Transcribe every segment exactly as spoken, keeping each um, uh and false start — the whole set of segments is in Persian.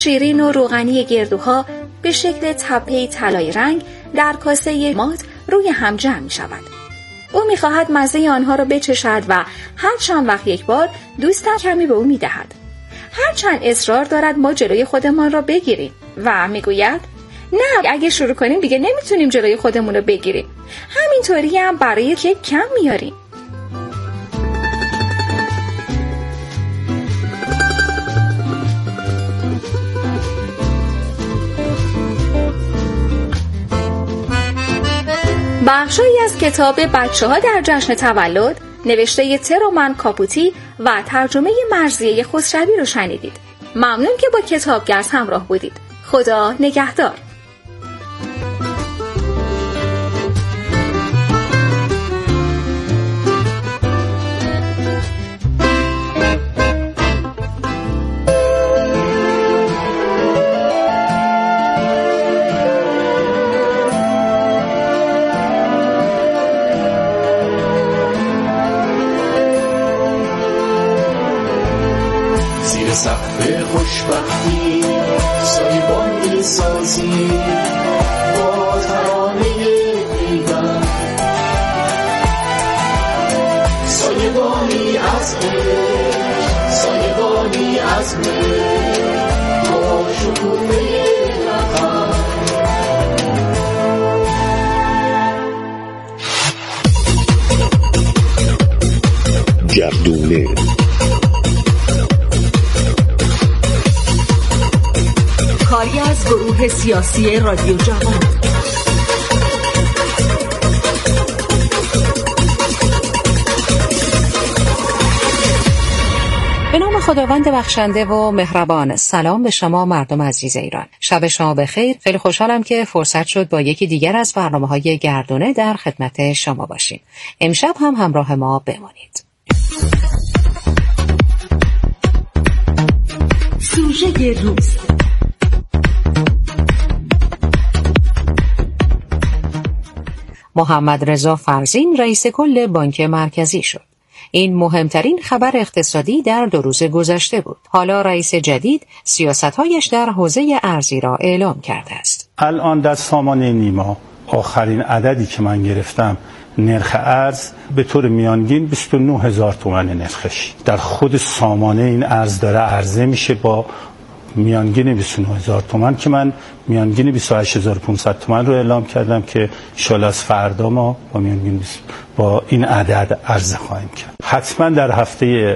شیرین و روغنی گردوها به شکل تپه‌ای طلایی رنگ در کاسه مات روی هم جمع می شود. او می خواهد مزه آنها را بچشد و هر چند وقت یک بار دوستم کمی به او می دهد. هر چند اصرار دارد ما جلوی خودمان را بگیریم و می گوید نه، اگه شروع کنیم دیگه نمیتونیم جلوی خودمون رو بگیریم. همینطوری هم برای کیک کم میاریم. بخشایی از کتاب بچه ها در جشن تولد نوشته ترومن کاپوتی و ترجمه مرضیه خسروی رو شنیدید. ممنون که با کتابگرز همراه بودید. خدا نگهدار. سقف خوشبختی سایبانی سازی با ترانه دیگر، سایبانی از عشق، سایبانی از مهر با شکوفه رقم. گردونه کاری از گروه سیاسی رادیو جوان. به نام خداوند بخشنده و مهربان. سلام به شما مردم عزیز ایران. شب شما بخیر. خیلی خوشحالم که فرصت شد با یکی دیگر از برنامه‌های گردونه در خدمت شما باشیم. امشب هم همراه ما بمانید. سوژه روز. محمد رضا فرزین رئیس کل بانک مرکزی شد. این مهمترین خبر اقتصادی در دو روز گذشته بود. حالا رئیس جدید سیاست‌هایش در حوزه ارزی را اعلام کرده است. الان در سامانه نیما آخرین عددی که من گرفتم نرخ ارز به طور میانگین بیست و نه هزار تومان نرخش در خود سامانه این ارز داره عرضه میشه با میانگین بیست و نه هزار تومان که من میانگین بیست و هشت هزار و پانصد تومان رو اعلام کردم که انشالله از فردا ما با میانگین با این عدد عرضه خواهیم کرد. حتما در هفته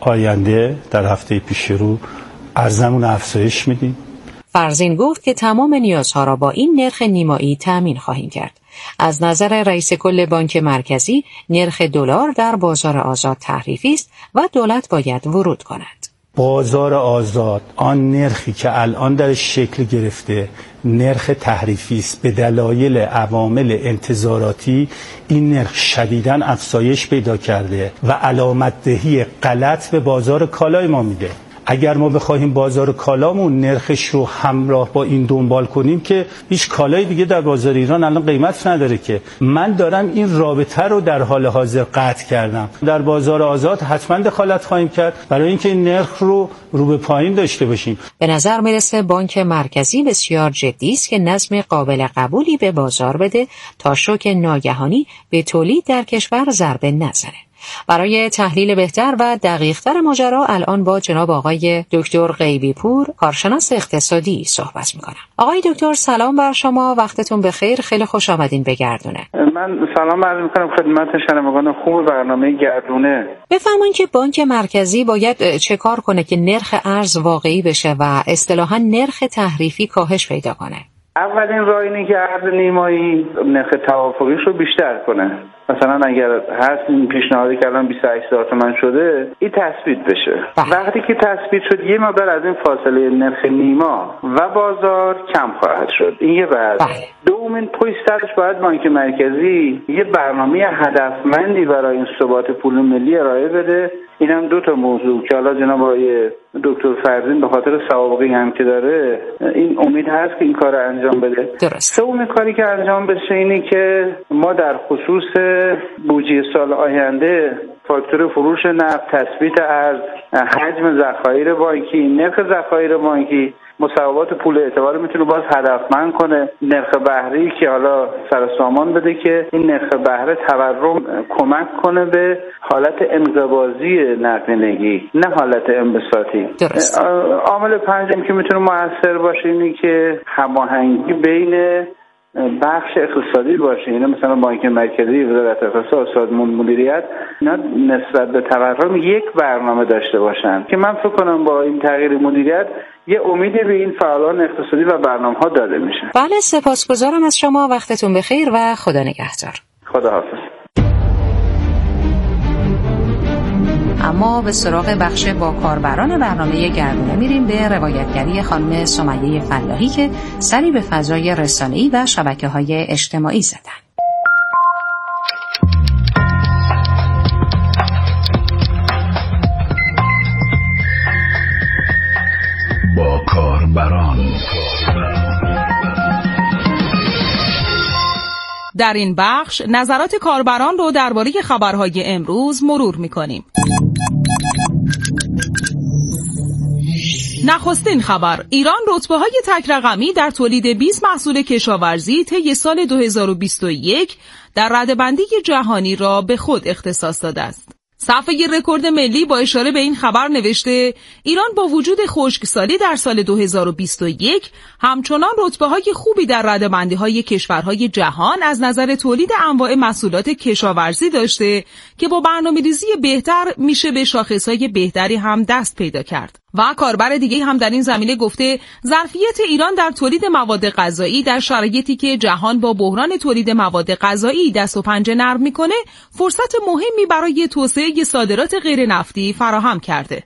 آینده در هفته پیش رو ارزمون افزایش میدیم. فرزین گفت که تمام نیازها را با این نرخ نیمایی تامین خواهیم کرد. از نظر رئیس کل بانک مرکزی نرخ دلار در بازار آزاد تحریفی است و دولت باید ورود کند. بازار آزاد آن نرخی که الان در شکل گرفته نرخ تحریفی است. به دلایل عوامل انتظاراتی این نرخ شدیداً افزایش پیدا کرده و علامت دهی غلط به بازار کالای ما میده. اگر ما بخوایم بازار کالامون نرخش رو همراه با این دنبال کنیم که هیچ کالای دیگه در بازار ایران الان قیمت نداره که من دارم این رابطه رو در حال حاضر قطع کردم. در بازار آزاد حتما دخالت خواهیم کرد برای اینکه این نرخ رو رو به پایین داشته باشیم. به نظر میرسه بانک مرکزی بسیار جدی است که نظم قابل قبولی به بازار بده تا شوک ناگهانی به تولید در کشور ضربه نزنه. برای تحلیل بهتر و دقیق‌تر ماجرا الان با جناب آقای دکتر غیبی پور کارشناس اقتصادی صحبت می‌کنم. آقای دکتر سلام بر شما، وقتتون بخیر، خیلی خوش آمدین به گردونه. من سلام عرض می‌کنم خدمت شنوندگان خوب برنامه گردونه. بفرمایید که بانک مرکزی باید چه کار کنه که نرخ ارز واقعی بشه و اصطلاحاً نرخ تحریفی کاهش پیدا کنه؟ اولین راه اینه که ارز نیمایی نرخ توافقیش رو بیشتر کنه. مثلا اگر هست این پیشنهادی که الان بیست و هشت هزار تومان شده این تثبیت بشه. بله. وقتی که تثبیت شد یه مقدار از این فاصله نرخ نیما و بازار کم خواهد شد. این یه بعد. بله. دومین پشت سرش باید بانک مرکزی یه برنامه هدفمندی برای این ثبات پول ملی ارائه بده. اینم دو تا موضوع که حالا جناب آقای دکتر فرزین به خاطر سوابقی هم که داره این امید هست که این کار رو انجام بده. درست. سومین کاری که انجام بشه اینه که ما در خصوص بودجه سال آینده فاکتور فروش نفت، تثبیت ارز، حجم ذخایر بانکی، نرخ ذخایر بانکی مصوبات پول اعتبار میتونه باز هدفمند کنه. نرخ بهره که حالا سر سامان بده که این نرخ بهره تورم کمک کنه به حالت انقباضی نقدینگی نه حالت انبساطی. درست. عامل پنجم که میتونه موثر باشه اینه که هماهنگی بین بخش اقتصادی باشه، یعنی مثلا بانک مرکزی، وزارت اقتصاد، سازمان مدیریت اینا نسبت به تورم یک برنامه داشته باشن که من فکر کنم با این تغییر مدیریت یه امیدی به این فعالان اقتصادی و برنامه‌ها داده میشه. بله، سپاسگزارم از شما. وقتتون بخیر و خدا نگهدار. خداحافظ. اما به سراغ بخش با کاربران برنامه گردونه میریم به روایتگری خانم سمیه فلاحی که سری به فضای رسانه‌ای و شبکه‌های اجتماعی زدن. با کاربران. در این بخش نظرات کاربران رو درباره خبرهای امروز مرور می‌کنیم. نخستین خبر: ایران رتبه‌های تک رقمی در تولید بیست محصول کشاورزی طی سال دو هزار و بیست و یک در رده‌بندی جهانی را به خود اختصاص داده است. صفحه رکورد ملی با اشاره به این خبر نوشته ایران با وجود خشکسالی در سال دو هزار و بیست و یک همچنان رتبه‌های خوبی در رده‌بندی‌های کشورهای جهان از نظر تولید انواع محصولات کشاورزی داشته که با برنامه‌ریزی بهتر میشه به شاخص‌های بهتری هم دست پیدا کرد. و کاربر دیگه هم در این زمینه گفته ظرفیت ایران در تولید مواد غذایی در شرایطی که جهان با بحران تولید مواد غذایی دست و پنجه نرم میکنه فرصت مهمی برای توسعه صادرات غیر نفتی فراهم کرده.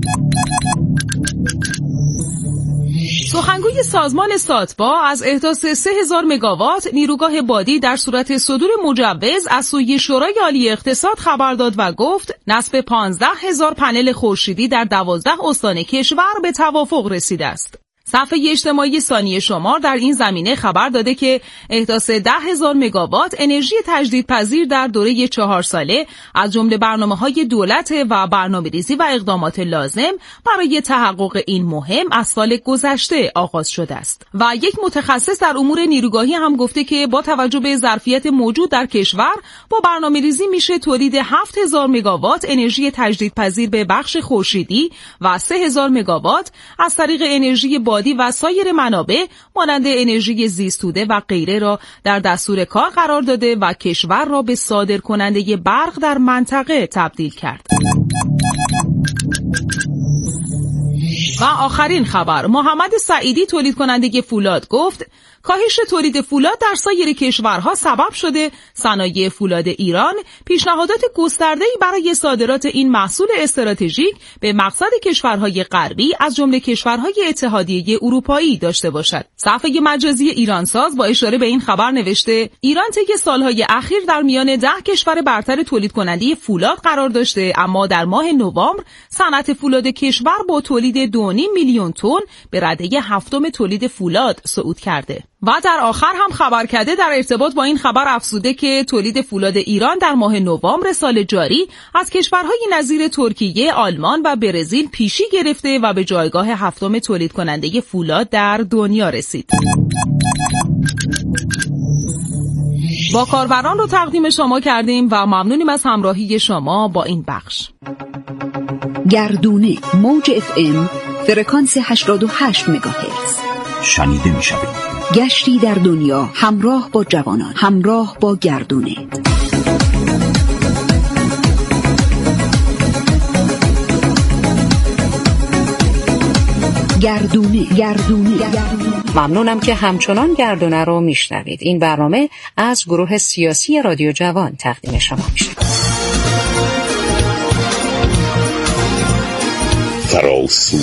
سخنگوی سازمان ساتبا از احداث سه هزار مگاوات نیروگاه بادی در صورت صدور مجوز از سوی شورای عالی اقتصاد خبر داد و گفت نصب پانزده هزار پنل خورشیدی در دوازده استان کشور به توافق رسیده است. صفحه اجتماعی ثانیه شمار در این زمینه خبر داده که احداث ده هزار مگاوات انرژی تجدیدپذیر در دوره چهار ساله از جمله برنامه‌های دولت و برنامه‌ریزی و اقدامات لازم برای تحقق این مهم از سال گذشته آغاز شده است. و یک متخصص در امور نیروگاهی هم گفته که با توجه به ظرفیت موجود در کشور با برنامه‌ریزی میشه تولید هفت هزار مگاوات انرژی تجدیدپذیر به بخش خورشیدی و سه هزار مگاوات از طریق انرژی بادی و سایر منابع مانند انرژی زیستوده و غیره را در دستور کار قرار داده و کشور را به صادرکننده برق در منطقه تبدیل کرد. و آخرین خبر: محمد سعیدی تولید کننده فولاد گفت کاهش تولید فولاد در سایر کشورها سبب شده صنایع فولاد ایران پیشنهادات گسترده‌ای برای صادرات این محصول استراتژیک به مقصد کشورهای غربی از جمله کشورهای اتحادیه اروپایی داشته باشد. صفحه مجازی ایرانساز با اشاره به این خبر نوشته ایران طی سالهای اخیر در میان ده کشور برتر تولید کننده فولاد قرار داشته، اما در ماه نوامبر صنعت فولاد کشور با تولید دو و نیم میلیون تن به رده هفتم تولید فولاد صعود کرده. و در آخر هم خبر کرده در ارتباط با این خبر افزوده که تولید فولاد ایران در ماه نوامبر سال جاری از کشورهای نظیر ترکیه، آلمان و برزیل پیشی گرفته و به جایگاه هفتم تولید کننده فولاد در دنیا رسید. با کاربران رو تقدیم شما کردیم و ممنونیم از همراهی شما با این بخش. گردونه موج اف ام فرکانس هشتاد و هشت مگاهرتز شنیده می شود. گشتی در دنیا همراه با جوانان، همراه با گردونه. گردونه گردونه گردونه. ممنونم که همچنان گردونه رو میشنوید. این برنامه از گروه سیاسی رادیو جوان تقدیم شما میشه. فراسو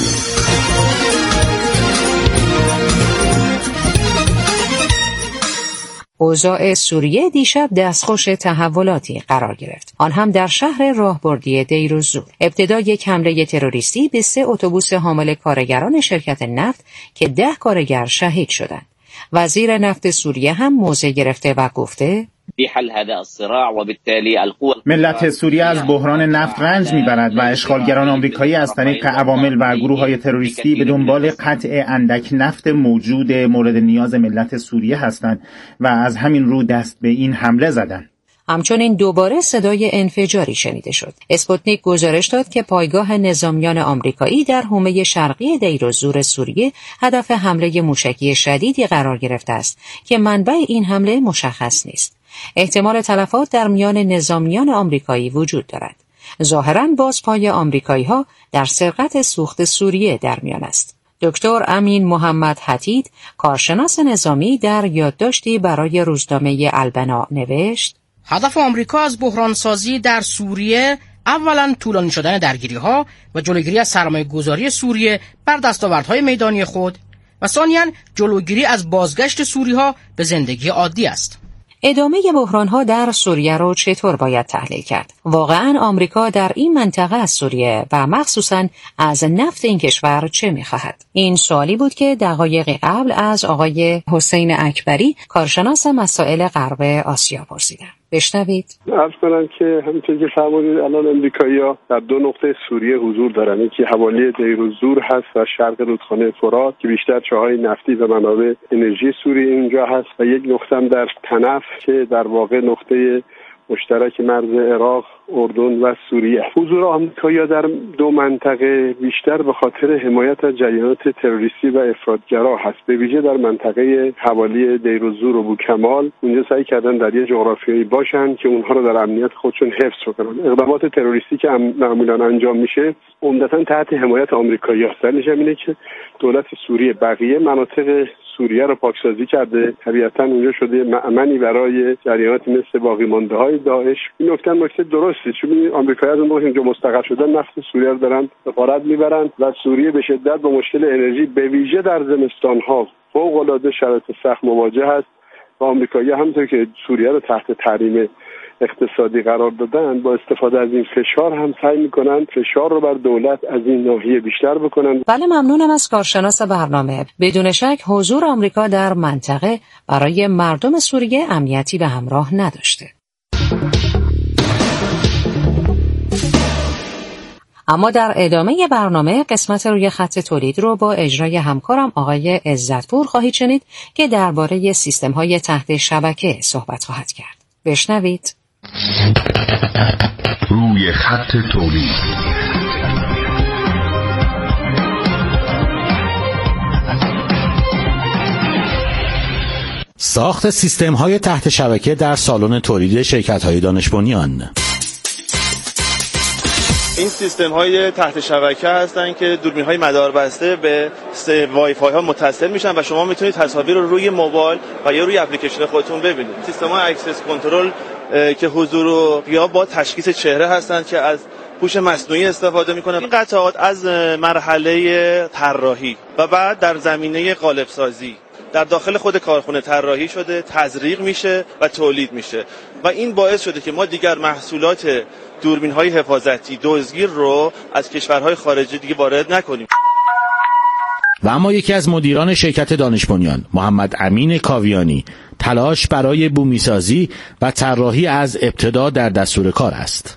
اوضاع سوریه دیشب دستخوش تحولاتی قرار گرفت، آن هم در شهر راهبردی دیر الزور. ابتدا یک حمله تروریستی به سه اتوبوس حامل کارگران شرکت نفت که ده کارگر شهید شدند. وزیر نفت سوریه هم موضع گرفته و گفته ملت سوریه از بحران نفت رنج میبرد و اشغالگران آمریکایی از طریق عوامل و گروه‌های تروریستی به دنبال قطع اندک نفت موجود مورد نیاز ملت سوریه هستند و از همین رو دست به این حمله زدند. همچنین دوباره صدای انفجاری شنیده شد. اسپوتنیک گزارش داد که پایگاه نظامیان آمریکایی در حومه شرقی دیرالزور سوریه هدف حمله موشکی شدیدی قرار گرفته است که منبع این حمله مشخص نیست. احتمال تلفات در میان نظامیان آمریکایی وجود دارد. ظاهراً باز پای آمریکایی‌ها در سرقت سوخت سوریه در میان است. دکتر امین محمد حتید، کارشناس نظامی، در یادداشتی برای روزنامه البنا نوشت: هدف آمریکا از بحران سازی در سوریه اولاً طولانی شدن درگیری‌ها و جلوگیری از سرمایه‌گذاری سوریه بر دستاوردهای میدانی خود و ثانیاً جلوگیری از بازگشت سوری‌ها به زندگی عادی است. ادامه بحران‌ها در سوریه را چطور باید تحلیل کرد؟ واقعاً آمریکا در این منطقه از سوریه و مخصوصاً از نفت این کشور چه می‌خواهد؟ این سوالی بود که دقایقی قبل از آقای حسین اکبری، کارشناس مسائل غرب آسیا، پرسیدم. بشنوید. عرض کنم که همونطور که فرمودید الان امریکایی‌ها در دو نقطه سوریه حضور دارن، یکی حوالی دیرالزور هست و شرق رودخانه فرات که بیشتر چاهای نفتی و منابع انرژی سوریه اینجا هست و یک نقطه هم در تنف که در واقع نقطه مشترک مرز عراق، اردن و سوریه. حضور آمریکایی‌ها در دو منطقه بیشتر به خاطر حمایت از جریانات تروریستی و افراطگرا هست، به ویژه در منطقه حوالی دیرالزور و بوکمال. اونجا سعی کردن در یه جغرافیایی باشن که اونها رو در امنیت خودشون حفظ کنن. اقدامات تروریستی که معمولا انجام میشه عمدتاً تحت حمایت آمریکایی‌ها است. دلیلش اینه که دولت سوریه بقیه مناطق سوریه رو پاکسازی کرده، طبیعتاً اونجا شده مأمنی برای جریانات مثل باقی مانده‌های داعش. این نکته نکته درستی، چون آمریکایی‌ها از اون که مستقر شدن نفت سوریه رو دارن به غارت میبرن و سوریه به شدت با مشکل انرژی به ویژه در زمستان‌ها فوق‌العاده شرایط سخت مواجه است و آمریکایی‌ها همونطور که سوریه رو تحت تحریم اقتصادی قرار دادن، با استفاده از این فشار هم سعی میکنن فشار رو بر دولت از این ناحیه بیشتر بکنن. بله، ممنونم از کارشناس برنامه. بدون شک حضور آمریکا در منطقه برای مردم سوریه امنیتی به همراه نداشته. اما در ادامه برنامه قسمت روی خط تولید رو با اجرای همکارم آقای عزتپور خواهید شنید که درباره سیستم‌های تحت شبکه صحبت خواهد کرد. بشنوید. روی خط تولید. ساخت سیستم‌های تحت شبکه در سالن تولید شرکت‌های دانش بنیان. این سیستم‌های تحت شبکه هستن که دوربین‌های مداربسته به وای فای ها متصل میشن و شما میتونید تصاویر رو روی موبایل و یا روی اپلیکیشن خودتون ببینید. سیستم‌های اکسس کنترل که حضور و غیاب با تشخیص چهره هستند که از هوش مصنوعی استفاده میکنن. این قطعات از مرحله طراحی و بعد در زمینه قالب سازی در داخل خود کارخونه طراحی شده، تزریق میشه و تولید میشه و این باعث شده که ما دیگر محصولات دوربین‌های حفاظتی دزدگیر رو از کشورهای خارجی دیگه وارد نکنیم. و اما یکی از مدیران شرکت دانش بنیان، محمد امین کاویانی، تلاش برای بومیسازی و طراحی از ابتدا در دستور کار است.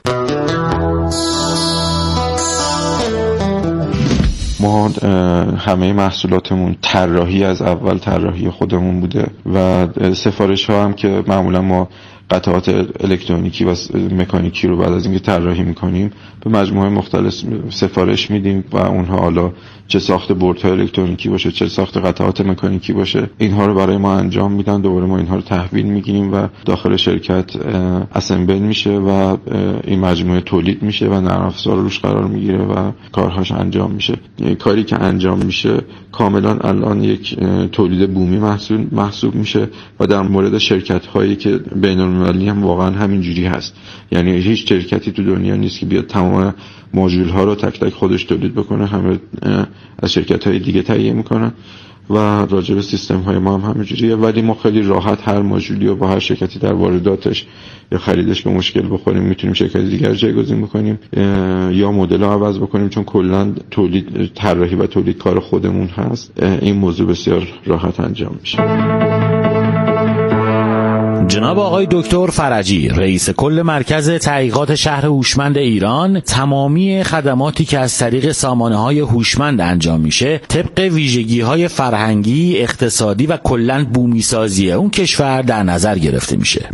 ما همه محصولاتمون طراحی از اول طراحی خودمون بوده و سفارش ها هم که معمولا ما قطعات الکترونیکی و مکانیکی رو بعد از اینکه طراحی میکنیم به مجموعه مختلف سفارش میدیم و اونها حالا چه ساخت بردهای الکترونیکی باشه چه ساخت قطعات مکانیکی باشه اینها رو برای ما انجام میدن، دوباره ما اینها رو تحویل میگیریم و داخل شرکت اسمبل میشه و این مجموعه تولید میشه و نرم افزار روش قرار میگیره و کارهاش انجام میشه. کاری که انجام میشه کاملا الان یک تولید بومی محسوب محسوب میشه و در مورد شرکت هایی که بین المللی هم واقعا همین جوری هست. یعنی هیچ شرکتی تو دنیا نیست که بیاد تمام ماژول ها رو تک تک خودش تولید بکنه، همه از شرکت های دیگه تهیه میکنن و راجع به سیستم های ما هم همینجوریه، ولی ما خیلی راحت هر ماژولی رو با هر شرکتی در وارداتش یا خریدش به مشکل بخوریم میتونیم شرکت دیگر جایگزین بکنیم یا مدل رو عوض بکنیم، چون کلا تولید طراحی و تولید کار خودمون هست. این موضوع بسیار راحت انجام میشه. جناب آقای دکتر فرجی رئیس کل مرکز تحقیقات شهر هوشمند ایران تمامی خدماتی که از طریق سامانه‌های هوشمند انجام میشه طبق ویژگی‌های فرهنگی، اقتصادی و کلاً بومی‌سازی اون کشور در نظر گرفته میشه.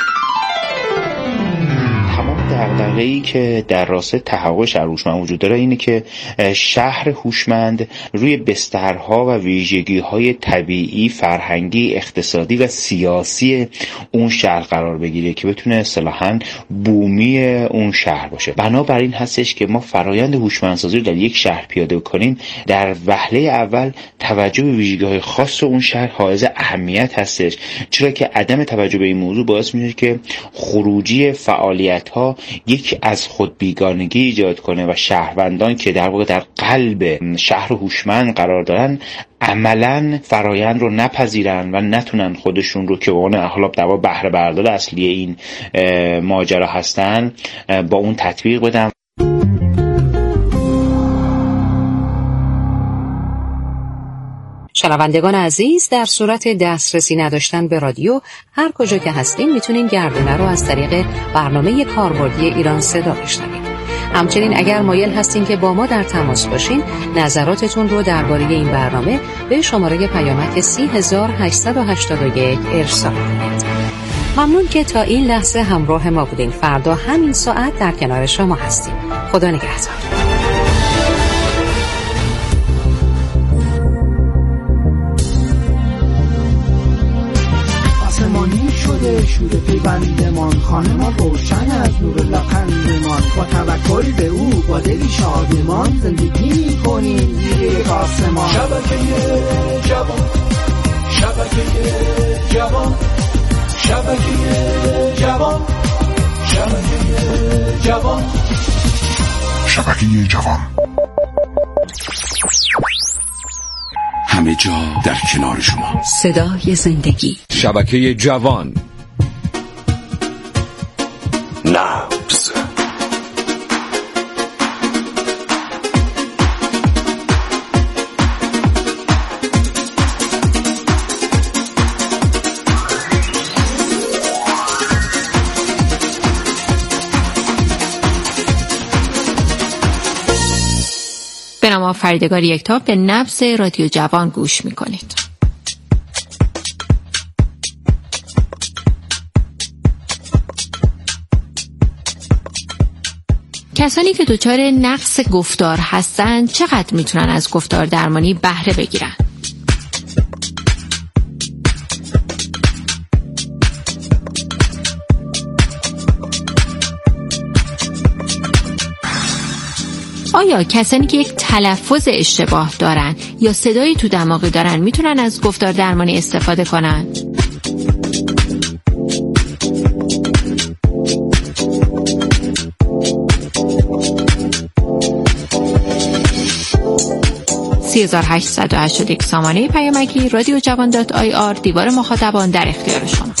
دغدغه‌ای که در راسته تحول شهر هوشمند وجود داره اینه که شهر هوشمند روی بسترها و ویژگی‌های طبیعی، فرهنگی، اقتصادی و سیاسی اون شهر قرار بگیره که بتونه اصطلاحاً بومی اون شهر باشه. بنابراین هستش که ما فرایند هوشمندسازی رو در یک شهر پیاده کنیم، در وهله اول توجه به ویژگی‌های خاص اون شهر حائز اهمیت هستش، چرا که عدم توجه به این موضوع باعث میشه که خروجی فعالیت‌ها یک از خود بیگانگی ایجاد کنه و شهروندان که در واقع در قلب شهر هوشمند قرار دارن عملاً فرایند رو نپذیرن و نتونن خودشون رو که به عنوان حالا در واقع بهره بردار اصلی این ماجرا هستن با اون تطبیق بدن. شنوندگان عزیز، در صورت دسترسی نداشتن به رادیو هر کجا که هستین میتونین گردونه رو از طریق برنامه کاربردی ایران صدا بشنوید. همچنین اگر مایل هستین که با ما در تماس باشین، نظراتتون رو درباره این برنامه به شماره پیامک سی هزار و هشتصد و هشتاد و یک ارسال کنید. ممنون که تا این لحظه همراه ما بودین. فردا همین ساعت در کنار شما هستیم. خدا نگهدار. شور پیوندمان، خانه ما روشن از نور لبخندمان، با توکل به او با دلی شادمان زندگی می‌کنیم زیر آسمان. شبکه جوان، شبکه جوان، شبکه جوان، شبکه جوان، شبکه جوان، همه جا در کنار شما. صدای زندگی. شبکه جوان. نبض. به نام آفریدگار یکتا به نبض رادیو جوان گوش میکنید. کسانی که دچار نقص گفتار هستند چقدر میتونن از گفتار درمانی بهره بگیرن؟ آیا کسانی که یک تلفظ اشتباه دارن یا صدایی تو دماغی دارن میتونن از گفتار درمانی استفاده کنن؟ سی هزار و هشتصد و هشتاد و یک سامانه پیامکی رادیو جوان دات آی آر، دیوار مخاطبان در اختیار شما.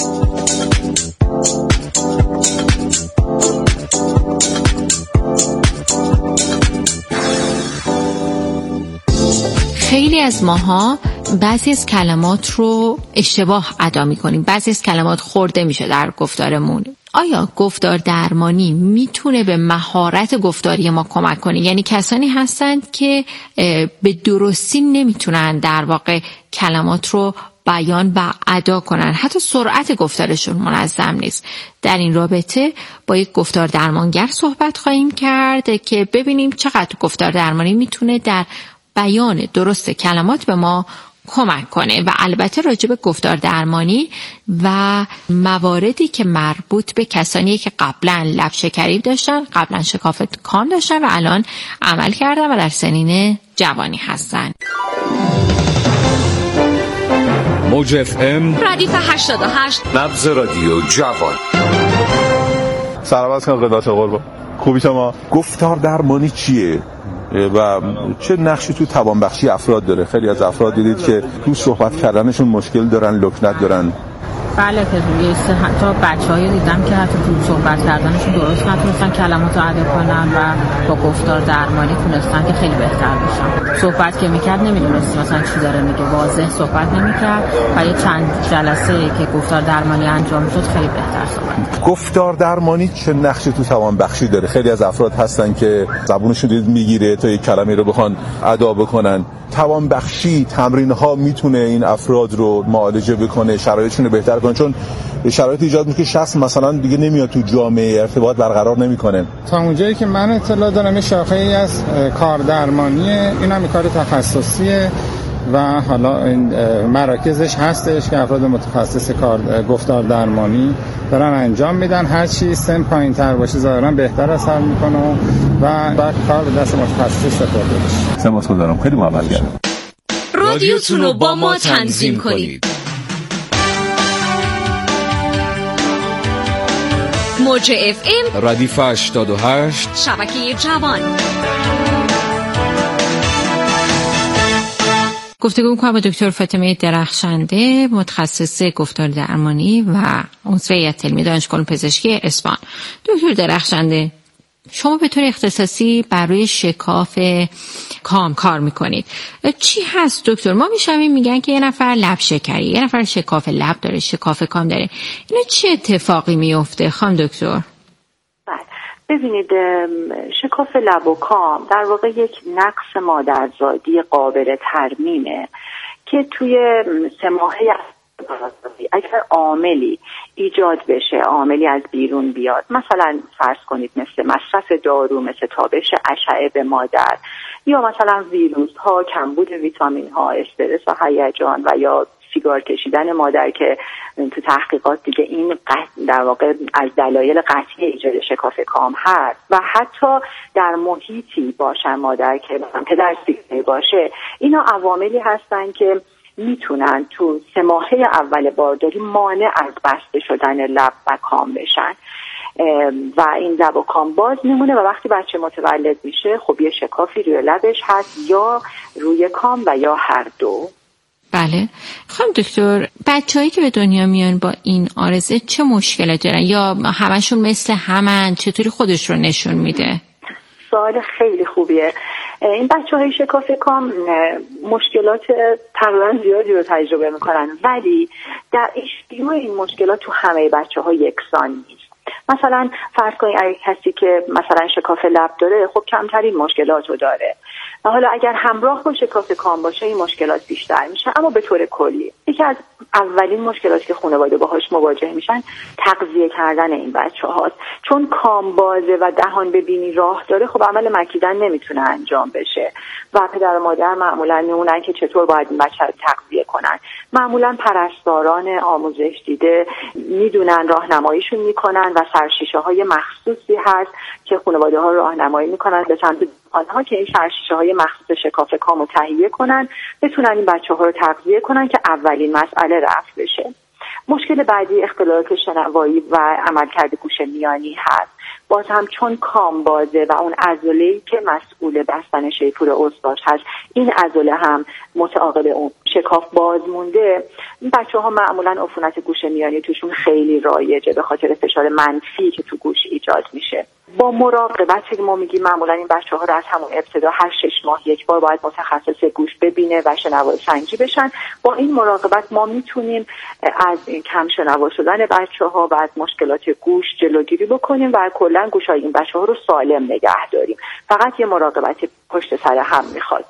خیلی از ماها بعضی از کلمات رو اشتباه ادا می‌کنیم، بعضی از کلمات خورده میشه در گفتارمون. آیا گفتار درمانی میتونه به مهارت گفتاری ما کمک کنه؟ یعنی کسانی هستند که به درستی نمیتونن در واقع کلمات رو بیان و ادا کنن، حتی سرعت گفتارشون منظم نیست. در این رابطه با یک گفتار درمانگر صحبت خواهیم کرد که ببینیم چقدر گفتار درمانی میتونه در بیان درست کلمات به ما کمک کنه و البته راجع به گفتار درمانی و مواردی که مربوط به کسانی که قبلا لب شکری داشتن، قبلا شکافت کام داشتن و الان عمل کردن و در سنین جوانی هستن. موج اف ام ردیف هشتاد و هشت نبض رادیو جوان. سلامت کن قدرت قربان. خوبی شما؟ گفتار درمانی چیه و چه نقشی تو توانبخشی افراد داره؟ خیلی از افراد دیدید که تو صحبت کردنشون مشکل دارن، لکنت دارن. بله که یه سه تا بچه‌ای دیدم که حتی تو صحبت کردنشون درست نتونستن کلمات رو ادا کنن و با گفتار درمانی تونستن که خیلی بهتر بشن. صحبت که میکرد نمیدونستی مثلا چی داره میگه، واضح صحبت نمیکرد و یه چند جلسه که گفتار درمانی انجام شد خیلی بهتر صحبت. گفتار درمانی چه نقشی تو توانبخشی داره؟ خیلی از افراد هستن که زبونشون دید میگیره تا یک کلمه رو بخوان ادا بکنن. توانبخشی تمرین ها میتونه این افراد رو معالجه بکنه، شرایطشون رو بهتر کنه، چون شرایط ایجاد میشه که شخص مثلا دیگه نمیاد تو جامعه، ارتباط برقرار نمیکنه. تا اونجایی که من اطلاع دارم شاخه‌ای از کار درمانیه، این هم کار تخصصیه و حالا این مراکزش هستش که افراد متخصص کار گفتار درمانی دارن انجام میدن. هر چی سن پایین تر باشه ظاهرا بهتر اثر میکنه و بعد کار به دست متخصص سپرده بشه. سپاسگزارم، دارم خیلی محبت کردم. رادیوتون رو با ما تنظیم کنید. موج اف ام ردیف هشتاد و هشت شبکه جوان. گفتگو می‌کنم با دکتر فاطمه درخشنده، متخصص گفتار درمانی و عضو هیئت علمی دانشگاه پزشکی اصفهان. دکتر درخشنده، شما به طور اختصاصی بر روی شکاف کام کار میکنید. چی هست دکتر؟ ما میشنویم میگن که یه نفر لب شکری، یه نفر شکاف لب داره، شکاف کام داره. اینا چه اتفاقی میفته خانم دکتر؟ ببینید، شکاف لب و کام در واقع یک نقص مادرزادی قابل ترمیمه که توی سه ماهه اگر عاملی ایجاد بشه، عاملی از بیرون بیاد، مثلا فرض کنید مثل مصرف دارو، مثل تابش اشعه به مادر، یا مثلا ویروس ها، کمبود ویتامین ها، استرس و هیجان، و یا سیگار کشیدن مادر که تو تحقیقات دیگه این در واقع از دلایل قطعی ایجاد شکاف کام هست، و حتی در محیطی باشن مادر که پدر سیگاری باشه، اینا عواملی هستن که میتونن تو سه ماهه اول بارداری مانع از بسته شدن لب و کام بشن و این لب و کام باز میمونه و وقتی بچه متولد میشه خب یه شکافی روی لبش هست یا روی کام و یا هر دو. بله. خانم دکتر، بچه‌هایی که به دنیا میان با این عارضه چه مشکلاتی دارن یا همشون مثل همن؟ چطوری خودش رو نشون میده؟ سوال خیلی خوبیه. این بچه‌های شکاف کام مشکلات تقریبا زیادی رو تجربه میکنن، ولی در اشتیاق این مشکلات تو همه بچه‌ها یکسان نیست. مثلا فرض کنید اگه کسی که مثلا شکاف لب داره خب کمترین مشکلات رو داره، و حالا اگر همراه با شکاف کام باشه این مشکلات بیشتر میشه. اما به طور کلی یکی از اولین مشکلاتی که خانواده باهاش مواجه میشن تغذیه کردن این بچه هاست. چون کام بازه و دهان به بینی راه داره، خب عمل مکیدن نمیتونه انجام بشه و پدر و مادر معمولا میمونن که چطور باید این بچه رو تغذیه کنن. معمولا پرستاران آموزش دیده میدونن، راهنماییشون میکنن و سرشیشه های مخصوصی هست که خانواده ها راهنمایی میکنن به سمت آنها که این سرشیشه های مخصوص شکاف کام رو تهیه کنن، بتونن این بچه ها رو تغذیه کنن که اولین مسئله رفع بشه. مشکل بعدی اختلالات شنوایی و عملکرد گوش میانی هست. باز هم چون کام بازه و اون عضله‌ای که مسئول بستن شیپور استواش هست، این عضله هم متعاقب اون شکاف باز مونده، این بچه‌ها معمولا عفونت گوش میانی توشون خیلی رایجه به خاطر فشار منفی که تو گوش ایجاد میشه. با مراقبت که ما میگیم معمولا این بچه‌ها رو از همون ابتدا هر شش ماه یک بار باید متخصص گوش ببینه و شنوایی سنجی بشن. با این مراقبت ما میتونیم از کم شنوا شدن بچه‌ها و از مشکلات گوش جلوگیری بکنیم و کلا گوشای این بچه‌ها رو سالم نگه داریم. فقط یه مراقبت پشت سر هم میخواد.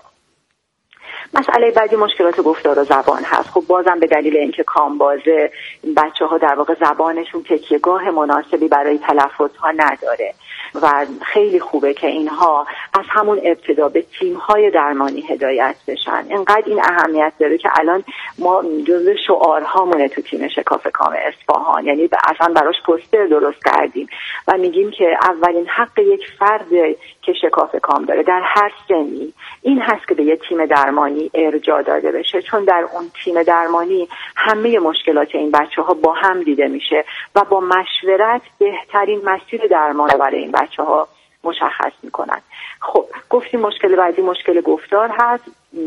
مسئله بعدی مشکلات گفتار و زبان هست. خب بازم به دلیل اینکه کام بازه، بچه ها در واقع زبانشون تکیه‌گاه مناسبی برای تلفظ ها نداره و خیلی خوبه که اینها از همون ابتدا به تیم‌های درمانی هدایت بشن. اینقدر این اهمیت داره که الان ما جزو شعارهامونه تو تیم شکاف کام اصفهان، یعنی اصلا براش پوستر درست کردیم و میگیم که اولین حق یک فرد که شکاف کام داره در هر سنی این هست که به یه تیم درمانی ارجاع داده بشه، چون در اون تیم درمانی همه مشکلات این بچه‌ها با هم دیده میشه و با مشورت بهترین مسیر درمان برای این بچه‌ها مشخص میکنن. خب گفتیم مشکل بعدی مشکل گفتار هست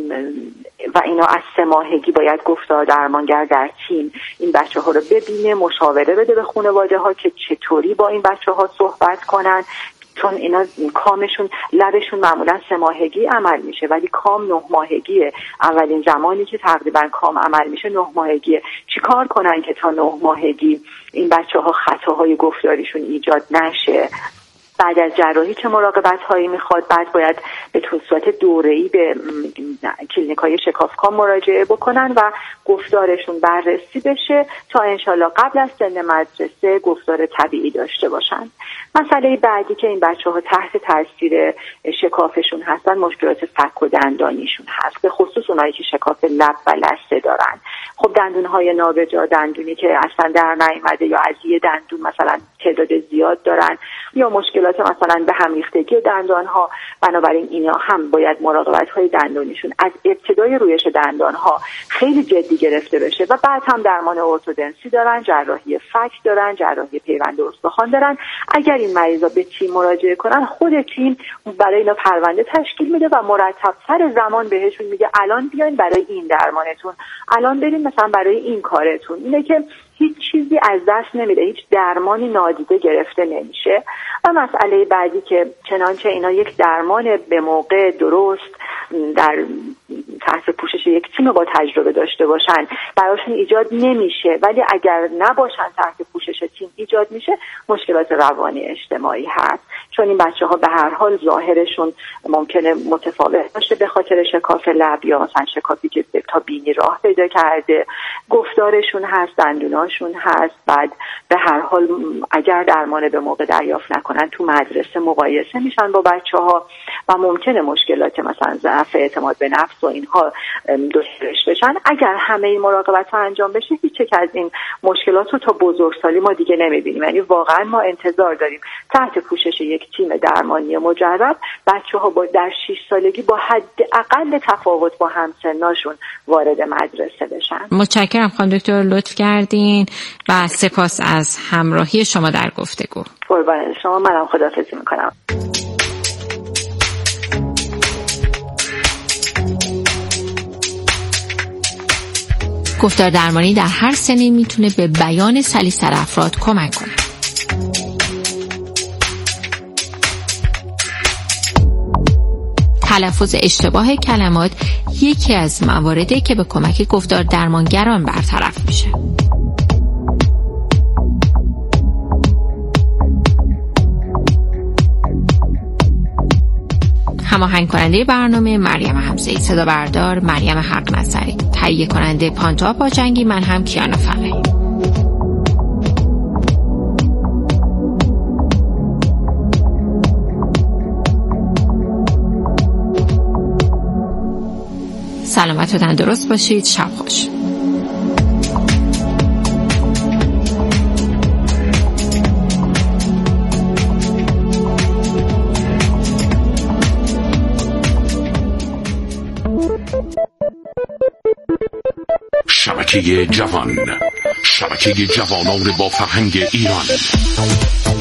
و اینا از سه ماهگی باید گفتار درمانگر در تیم این بچه ها رو ببینه، مشاوره بده به خانواده ها که چطوری با این بچه ها صحبت کنن، چون اینا کامشون لبشون معمولا سه ماهگی عمل میشه ولی کام نه ماهگیه. اولین زمانی که تقریبا کام عمل میشه نه ماهگیه. چی کار کنن که تا نه ماهگی این بچه ها خطاهای گفتاریشون ایجاد نشه؟ بعد از جراحی چه مراقبت هایی میخواد؟ بعد باید به صورت دوره‌ای به کلینیک های شکافکام مراجعه بکنن و گفتارشون بررسی بشه تا انشالله قبل از سن مدرسه گفتار طبیعی داشته باشن. مسئله بعدی که این بچه ها تحت تاثیر شکافشون هستن مشکلات فک و دندانیشون هست، به خصوص اونایی که شکاف لب و لثه دارن. خب دندونهای نابجا، دندونی که اصلا در نیامده یا از یه دندون مثلا تعداد زیاد دارن یا مشکلات مثلا به هم ریختگی دندانها، بنابراین اینا هم باید مراقبت های دندونیشون از ابتدای رویش دندانها خیلی جدی گرفته بشه و بعد هم درمان ارتودنسی دارن، جراحی فک دارن، جراحی پیوند استخوان دارن. اگر این مریضا به تیم مراجعه کنن خود تیم برای اینا پرونده تشکیل میده و مرتب سر زمان بهشون میگه الان بیاین برای این درمانتون، الان بریم مثلا برای این کارتون. اینه که هیچ چیزی از دست نمیده، هیچ درمانی نادیده گرفته نمیشه. و مسئله بعدی که چنانچه اینا یک درمان به موقع درست در تحت پوشش یک تیم با تجربه داشته باشن براشون ایجاد نمیشه، ولی اگر نباشن تحت پوشش تیم ایجاد میشه مشکلات روانی اجتماعی هست، چون این بچه ها به هر حال ظاهرشون ممکنه متفاوت باشه به خاطر شکاف لب یا مثلا شکافی که تا بینی راه پیدا کرده، گفتارشون هست، دندوناشون هست. بعد به هر حال اگر درمان به موقع دریافت نکنن تو مدرسه مقایسه میشن با بچه ها و ممکنه مشکلات مثلا ضعف اعتماد به نفس و اینها دچارش بشن. اگر همه این مراقبت ها انجام بشه هیچ یک از این مشکلات رو تا بزرگسالی ما دیگه نمیبینیم. یعنی واقعا ما انتظار داریم تحت پوشش یک تیم درمانی مجرب بچه ها با در شش سالگی با حداقل تفاوت با همسناشون وارد مدرسه بشن. متشکرم خانم دکتر، لطف کردین و سپاس از همراهی شما در گفتگو. قربان شما، منم خداحافظی میکنم. گفتار درمانی در هر سنی میتونه به بیان سلیس‌تر افراد کمک کنه. تلفظ اشتباه کلمات یکی از مواردی که به کمک گفتار درمانگران برطرف میشه. هماهنگ کننده برنامه مریم حمزه‌ای، صدا بردار مریم حق نظری، تهیه کننده پانتا باجنگی، من هم کیانا فقیهی. سلامت و تندرست باشید. شب خوش. شبکه جوان، شبکه جوانان با فرهنگ ایران.